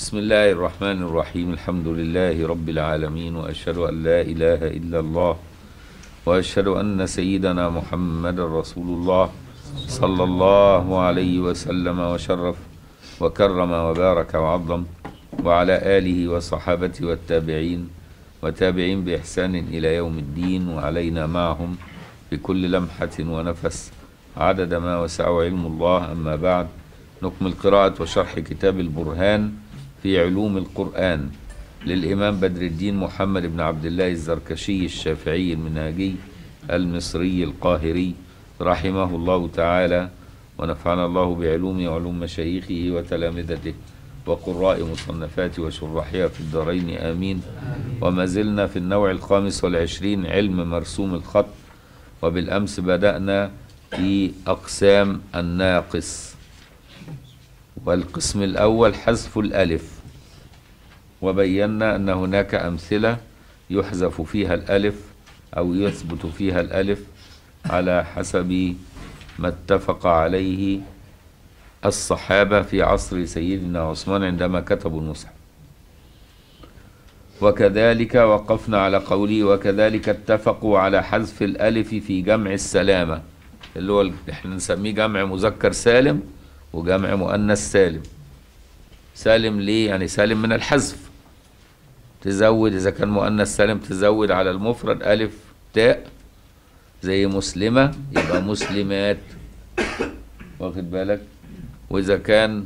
بسم الله الرحمن الرحيم. الحمد لله رب العالمين، وأشهد أن لا إله إلا الله، وأشهد أن سيدنا محمد رسول الله صلى الله عليه وسلم وشرف وكرم وبارك وعظم، وعلى آله وصحابته والتابعين وتابعين بإحسان إلى يوم الدين، وعلينا معهم بكل لمحة ونفس عدد ما وسعه علم الله. أما بعد، نكمل قراءة وشرح كتاب البرهان في علوم القرآن للإمام بدر الدين محمد بن عبد الله الزركشي الشافعي المنهجي المصري القاهري رحمه الله تعالى، ونفعنا الله بعلومه وعلوم مشايخه وتلامذته وقراء مصنفاته وشرحها في الدارين آمين. وما زلنا في النوع 25 علم مرسوم الخط، وبالأمس بدأنا في أقسام الناقص، والقسم الأول حذف الألف، وبينا أن هناك أمثلة يحذف فيها الألف أو يثبت فيها الألف على حسب ما اتفق عليه الصحابة في عصر سيدنا عثمان عندما كتبوا المصحف. وكذلك وقفنا على قوله وكذلك اتفقوا على حذف الألف في جمع السلامة، اللي هو احنا نسميه جمع مذكر سالم وجمع مؤنث سالم. سالم ليه؟ يعني سالم من الحذف، تزود إذا كان مؤنث سالم تزود على المفرد ألف تاء، زي مسلمة يبقى مسلمات، واخد بالك؟ وإذا كان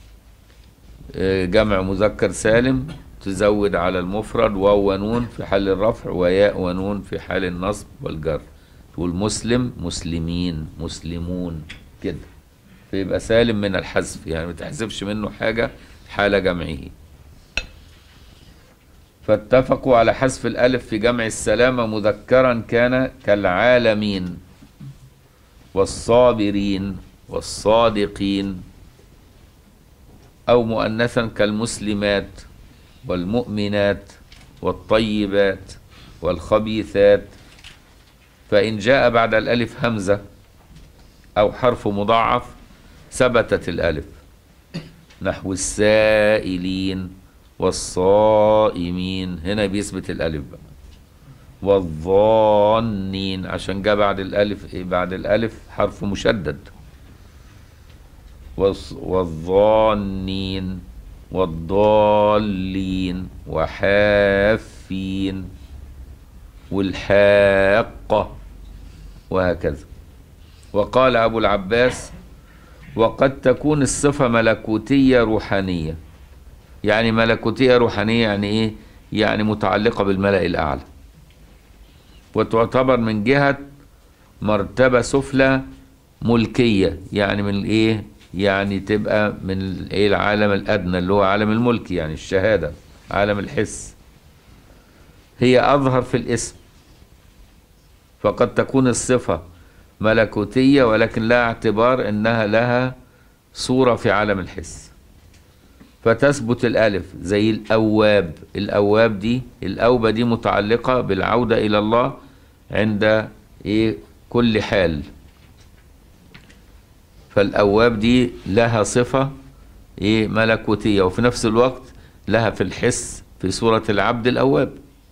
جمع مذكر سالم تزود على المفرد واو ونون في حال الرفع، وياء ونون في حال النصب والجر، تقول مسلم مسلمين مسلمون كده، فيبقى سالم من الحذف، يعني ما تحذفش منه حاجة حال جمعه. فاتفقوا على حذف الألف في جمع السلامة مذكرا كان كالعالمين والصابرين والصادقين، أو مؤنثا كالمسلمات والمؤمنات والطيبات والخبيثات. فإن جاء بعد الألف همزة أو حرف مضاعف ثبتت الألف، نحو السائلين والصائمين، هنا بيثبت الألف بقى. والظانين عشان جاء بعد الألف بعد الألف حرف مشدد، والظانين والضالين وحافين والحاقة، وهكذا. وقال أبو العباس وقد تكون الصفة ملكوتية روحانية. يعني ملكوتية روحانية يعني إيه؟ يعني متعلقة بالملأ الأعلى، وتعتبر من جهة مرتبة سفلى ملكية، يعني من إيه؟ يعني تبقى من إيه؟ العالم الأدنى اللي هو عالم الملك، يعني الشهادة، عالم الحس، هي أظهر في الاسم. فقد تكون الصفة ملكوتية ولكن لا اعتبار انها لها صورة في عالم الحس، فتثبت الالف زي الاواب. الاواب دي الاوبة دي متعلقة بالعودة الى الله عند ايه؟ كل حال. فالاواب دي لها صفة ايه؟ ملكوتية، وفي نفس الوقت لها في الحس في صورة العبد الاواب،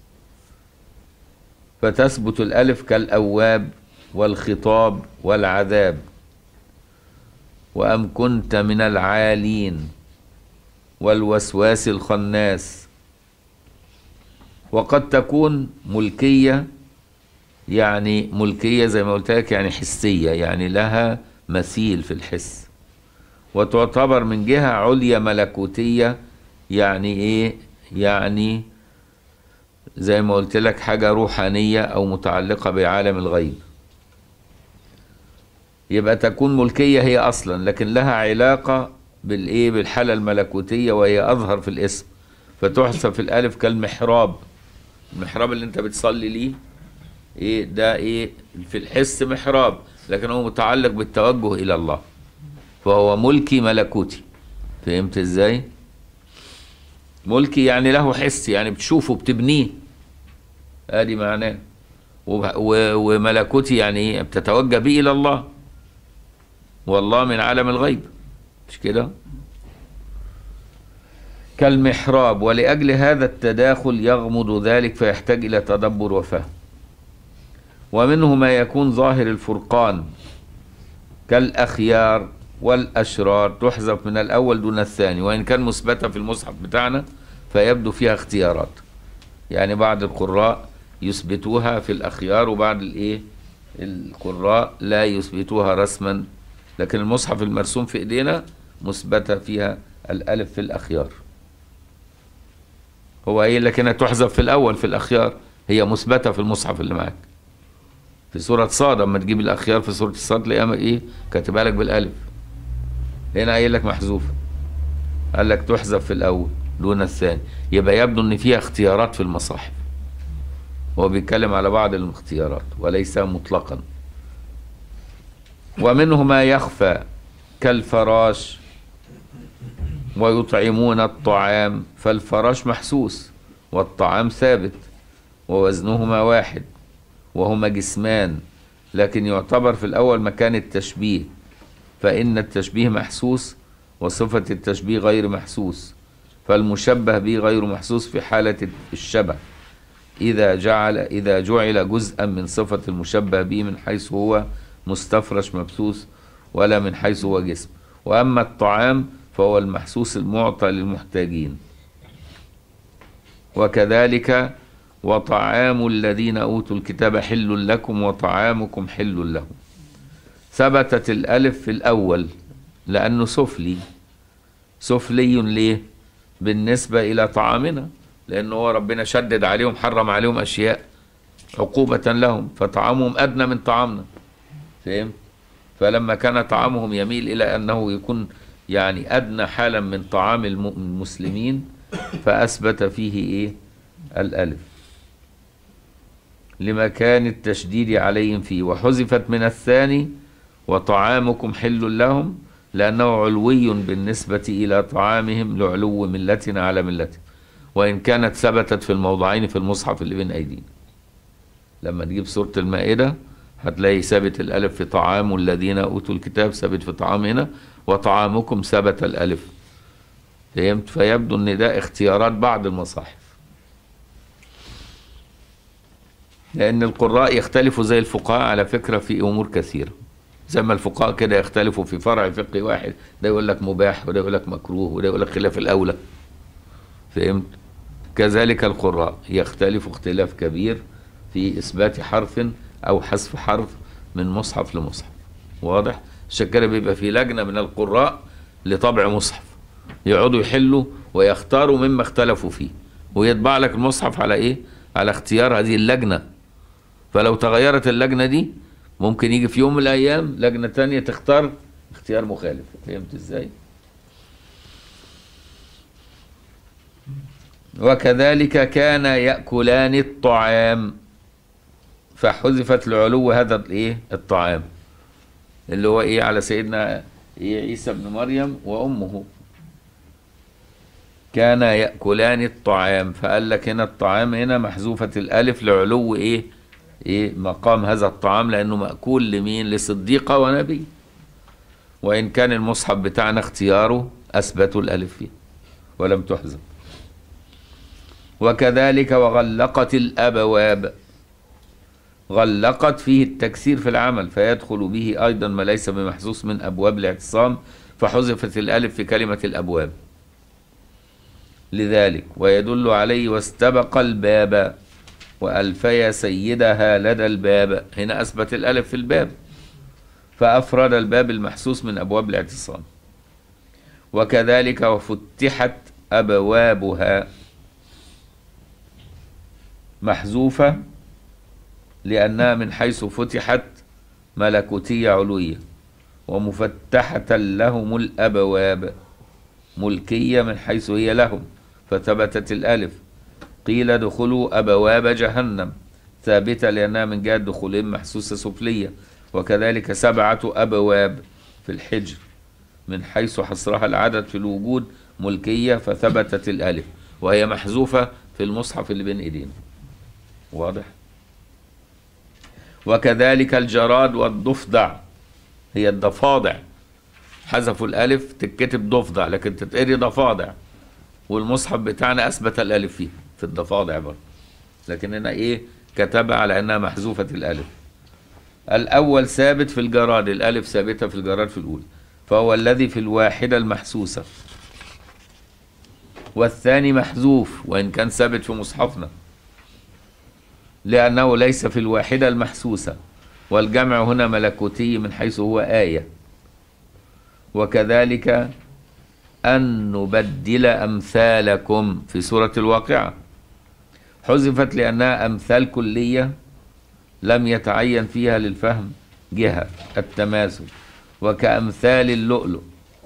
فتثبت الالف كالاواب والخطاب والعذاب. وأم كنت من العالين والوسواس الخناس. وقد تكون ملكية، يعني ملكية زي ما قلت لك، يعني حسية، يعني لها مثيل في الحس، وتعتبر من جهة عليا ملكوتية. يعني ايه؟ يعني زي ما قلت لك حاجة روحانية أو متعلقة بعالم الغيب. يبقى تكون ملكية هي أصلا، لكن لها علاقة بالإيه؟ بالحالة الملكوتية، وهي أظهر في الاسم، فتحسب في الألف كالمحراب. المحراب اللي أنت بتصلي ليه إيه؟ ده إيه؟ في الحس محراب، لكن هو متعلق بالتوجه إلى الله، فهو ملكي ملكوتي. فهمت إزاي؟ ملكي يعني له حس، يعني بتشوفه بتبنيه، ادي معناه. وملكوتي يعني ايه؟ بتتوجه به الى الله، والله من عالم الغيب، مش كده؟ كالمحراب، ولأجل هذا التداخل يغمض ذلك فيحتاج إلى تدبر وفهم. ومنه ما يكون ظاهر الفرقان كالأخيار والأشرار، تحذف من الأول دون الثاني، وإن كان مثبتة في المصحف بتاعنا فيبدو فيها اختيارات. يعني بعض القراء يثبتوها في الأخيار، وبعض القراء لا يثبتوها رسما، لكن المصحف المرسوم في إيدينا مثبتة فيها الألف في الأخيار. هو قايل لك هنا تحذف في الأول في الأخيار، هي مثبتة في المصحف اللي معاك في سورة صاد. اما تجيب الأخيار في سورة الصاد تلاقيها إيه كاتبها لك بالألف، هنا قايل لك محذوفة، قال لك تحذف في الأول دون الثاني. يبقى يبدو إن فيها اختيارات في المصاحف، هو بيتكلم على بعض الاختيارات وليس مطلقا. ومنه ما يخفى كالفراش ويطعمون الطعام، فالفراش محسوس والطعام ثابت ووزنهما واحد وهما جسمان، لكن يعتبر في الأول مكان التشبيه، فإن التشبيه محسوس وصفة التشبيه غير محسوس، فالمشبه به غير محسوس في حالة الشبه إذا جعل جزءا من صفة المشبه به من حيث هو مستفرش مبثوث ولا من حيث هو جسم. وأما الطعام فهو المحسوس المعطى للمحتاجين. وكذلك وطعام الذين أوتوا الكتاب حل لكم وطعامكم حل لهم، ثبتت الألف في الأول لأنه سفلي ليه؟ بالنسبة إلى طعامنا، لأنه هو ربنا شدد عليهم، حرم عليهم أشياء عقوبة لهم، فطعامهم أدنى من طعامنا، فهمت؟ فلما كان طعامهم يميل إلى أنه يكون يعني أدنى حالا من طعام المسلمين فأثبت فيه إيه؟ الألف لمكان التشديد عليهم فيه. وحذفت من الثاني وطعامكم حل لهم لأنه علوي بالنسبة إلى طعامهم لعلو ملتنا على ملتهم، وإن كانت ثبتت في الموضعين في المصحف اللي بين أيدينا. لما تجيب سورة المائدة هتلاقي ثابت الألف في طعام الذين أوتوا الكتاب، ثابت في طعام هنا، وطعامكم ثبت الألف، فهمت؟ فيبدو أن ده اختيارات بعض المصاحف، لأن القراء يختلفوا زي الفقهاء على فكرة في أمور كثيرة، زي ما الفقهاء كده يختلفوا في فرع فقهي واحد، ده يقول لك مباح وده يقول لك مكروه وده يقول لك خلاف الأولى، فهمت؟ كذلك القراء يختلفوا اختلاف كبير في إثبات حرف أو حذف حرف من مصحف لمصحف، واضح؟ عشان كده بيبقى في لجنة من القراء لطبع مصحف، يقعدوا يحلوا ويختاروا مما اختلفوا فيه، ويطبع لك المصحف على إيه؟ على اختيار هذه اللجنة. فلو تغيرت اللجنة دي ممكن يجي في يوم من الأيام لجنة تانية تختار اختيار مخالف، فهمت ازاي؟ وكذلك كان يأكلان الطعام، فحذفت العلو هذا الايه؟ الطعام اللي هو ايه؟ على سيدنا إيه؟ عيسى ابن مريم وأمه، كان يأكلان الطعام، فقال لك هنا الطعام هنا محذوفة الألف لعلو ايه مقام هذا الطعام، لأنه مأكول لمين؟ لصديقة ونبي، وإن كان المصحف بتاعنا اختياره أثبتوا الألف فيه ولم تحذف. وكذلك وغلقت الأبواب، غلقت فيه التكسير في العمل، فيدخل به أيضا ما ليس بمحسوس من أبواب الاعتصام، فحذفت الألف في كلمة الأبواب لذلك. ويدل عليه واستبق الباب وألفي سيدها لدى الباب، هنا أثبت الألف في الباب فأفرد الباب المحسوس من أبواب الاعتصام. وكذلك وفتحت أبوابها، محذوفة لأنها من حيث فتحت ملكوتية علوية، ومفتحة لهم الأبواب ملكية من حيث هي لهم، فثبتت الألف. قيل ادخلوا أبواب جهنم، ثابتة لأنها من جهة دخولهم محسوسة سفلية. وكذلك 7 أبواب في الحجر من حيث حصرها العدد في الوجود ملكية، فثبتت الألف، وهي محذوفة في المصحف اللي بين إيدينا، واضح؟ وكذلك الجراد والضفدع، هي الضفادع، حذفوا الألف تتكتب ضفدع لكن تتقري ضفادع، والمصحف بتاعنا أثبت الألف فيه في الضفادع برضه، لكن هنا إيه كتبها على أنها محذوفة الألف. الأول ثابت في الجراد، الألف ثابتة في الجراد في الأولى، فهو الذي في الواحدة المحسوسة. والثاني محذوف وإن كان ثابت في مصحفنا، لأنه ليس في الواحدة المحسوسة، والجمع هنا ملكوتي من حيث هو آية. وكذلك أن نبدل أمثالكم في سورة الواقعة حذفت لأنها أمثال كلية لم يتعين فيها للفهم جهة التماثل، وكأمثال اللؤلؤ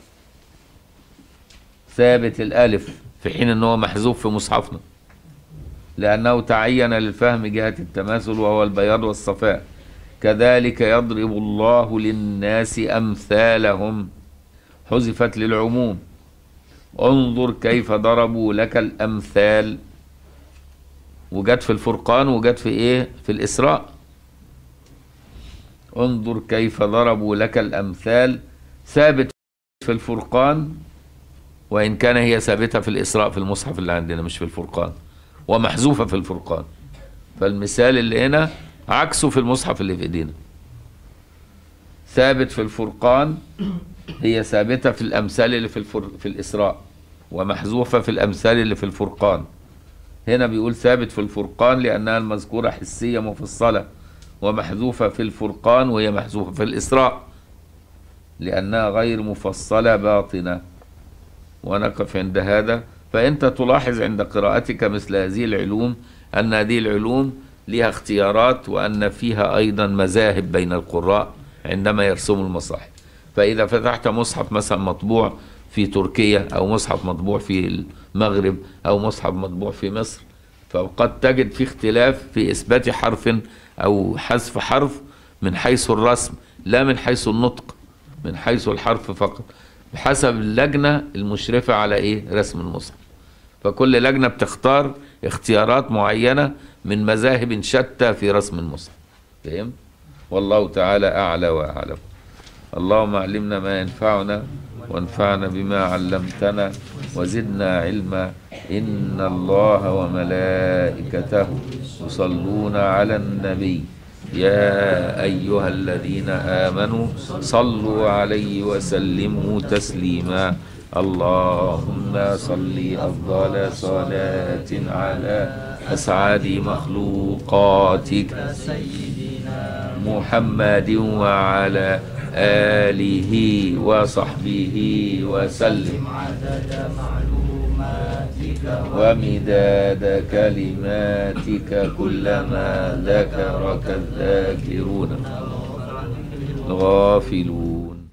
ثابت الألف في حين أنه محذوف في مصحفنا لأنه تعين للفهم جهة التماثل وهو البياض والصفاء. كذلك يضرب الله للناس أمثالهم حذفت للعموم. انظر كيف ضربوا لك الأمثال، وجت في الفرقان وجت في إيه؟ في الإسراء. انظر كيف ضربوا لك الأمثال ثابت في الفرقان، وإن كان هي ثابتة في الإسراء في المصحف اللي عندنا مش في الفرقان، ومحذوفة في الفرقان. فالمثال اللي هنا عكسه في المصحف اللي في ايدينا. ثابت في الفرقان، هي ثابتة في الأمثال اللي في الإسراء، ومحذوفة في الأمثال اللي في الفرقان. هنا بيقول ثابت في الفرقان لأنها المذكورة حسية مفصلة، ومحذوفة في الفرقان وهي محذوفة في الإسراء لأنها غير مفصلة باطنة. ونقف عند هذا. فأنت تلاحظ عند قراءتك مثل هذه العلوم أن هذه العلوم لها اختيارات، وأن فيها أيضا مذاهب بين القراء عندما يرسموا المصاحف. فإذا فتحت مصحف مثلا مطبوع في تركيا، أو مصحف مطبوع في المغرب، أو مصحف مطبوع في مصر، فقد تجد في اختلاف في إثبات حرف أو حذف حرف من حيث الرسم لا من حيث النطق، من حيث الحرف فقط، بحسب اللجنة المشرفة على إيه؟ رسم المصحف. فكل لجنة بتختار اختيارات معينة من مذاهب شتى في رسم المصحف. فهم؟ والله تعالى أعلى وأعلم. اللهم علمنا ما ينفعنا وانفعنا بما علمتنا وزدنا علما. إن الله وملائكته يصلون على النبي يا أيها الذين آمنوا صلوا عليه وسلموا تسليما. اللهم صل أفضل صلاة على أسعد مخلوقاتك سيدنا محمد وعلى آله وصحبه وسلم عدد معلوماتك ومداد كلماتك كلما ذكرك الذاكرون الغافلون.